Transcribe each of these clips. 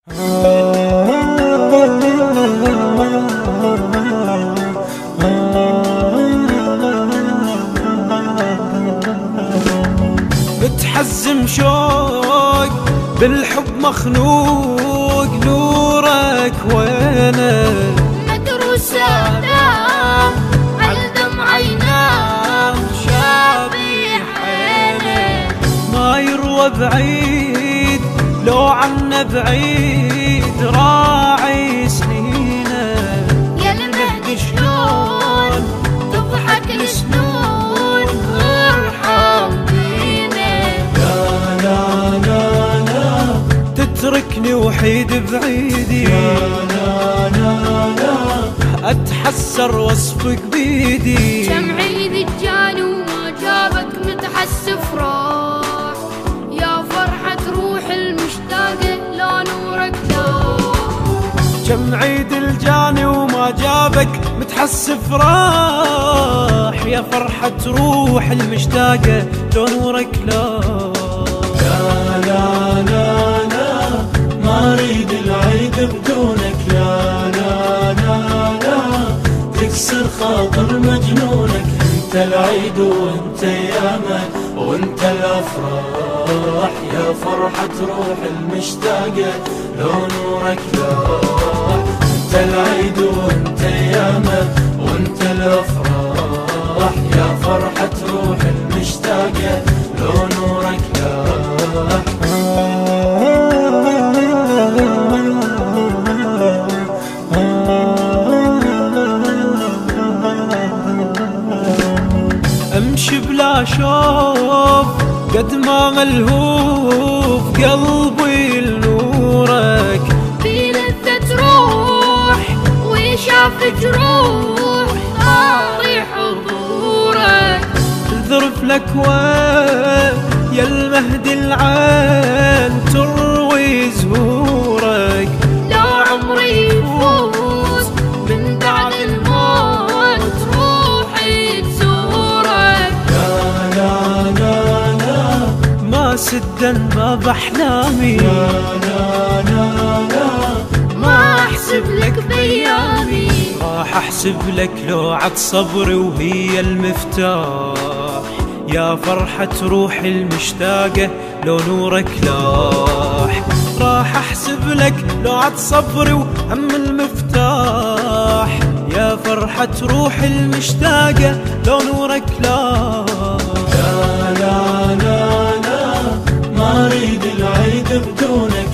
متحزم شوق بالحب مخنوق، نورك وينه مدروس آلام على دمع عيناه شابح عينه، ما يروى بعيد لو عنه بعيد راعي سنينه. يا المهدي شلون تضحك السنون ارحم بينا. لا تتركني وحيد بعيدي، لا اتحسر وصفك بيدي. كم عيد الجاني وما جابك متحسف راح، يا فرحة روح المشتاقة لا نورك لا. كم عيد الجاني وما جابك متحسف راح، يا فرحة روح المشتاقة لو نورك لا. لا ما اريد العيد بدونك، لا تكسر خاطر مجنونك. انت العيد وانت ايامك وانت الافراح، يا فرحة روح المشتاقة لو نورك لا. انت العيد وانت ايامك وانت الافراح، يا فرحة روح المشتاقة لو نورك لا. امشي بلا شوف قد ما ملهوف قلبي لنورك. في لذة روح وشاف جروح طاري حضورك. تذرف لك يا المهدي العين تروي زهورك. لو عمري يفوز من بعد الموت روحي تزورك. لا ما سدا ما بأحلامي، لا ما احسب لك بايامي. راح احسب لك لوعة صبري وهي المفتاح، يا فرحة روحي المشتاقة لو نورك لاح. راح احسب لك لوعة صبري وهم المفتاح، يا فرحة روحي المشتاقة لو نورك لاح. لا ما اريد العيد بدونك،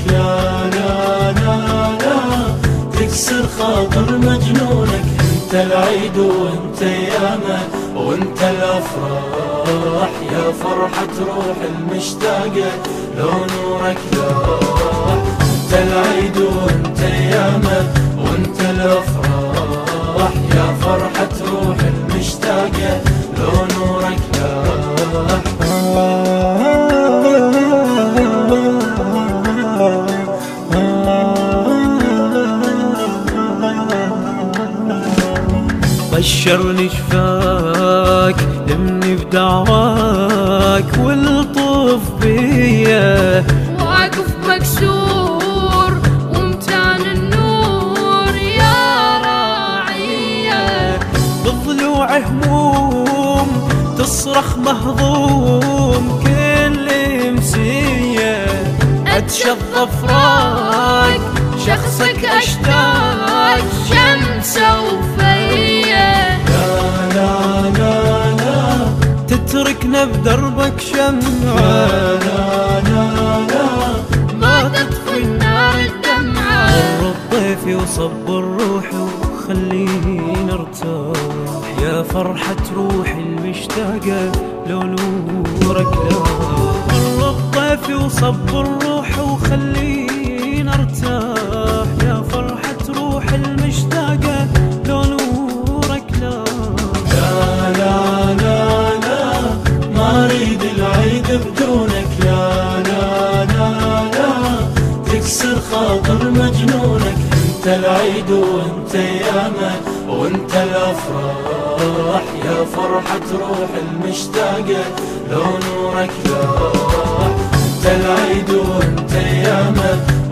لا تكسر خاطر مجنونك. انت العيد وانت ايامك وانت الافراح، يا فرحة روح المشتاقة لو نورك لاح. انت العيد وانت ايامك وانت الافراح، يا فرحة روح المشتاقة لو نورك لاح. بشرني شفاك لمني بدعواك والطف بيا. واقف مكسور ومتان النور يا راعية. بضلوع هموم تصرخ مهضوم كل امسية. اتشظف راك شخصك اشتاق شمس وفية. لا تتركنا بدربك شمعة، لا ما تطفي النار الدمعة. غر ضيفي وصبر روحي وخليني ارتاح، يا فرحة روحي المشتاقة لو نورك لا. غر ضيفي وصبر روحي وخليني ارتاح، يا فرحة روحي المشتاقة لو نورك لا. لا ما اريد العيد بدونك، لا تكسر خاطر مجنونك. انت العيد وانت ايامك وانت الافراح، يا فرحة روح المشتاقة لو نورك لاح. انت العيد وانت ايامك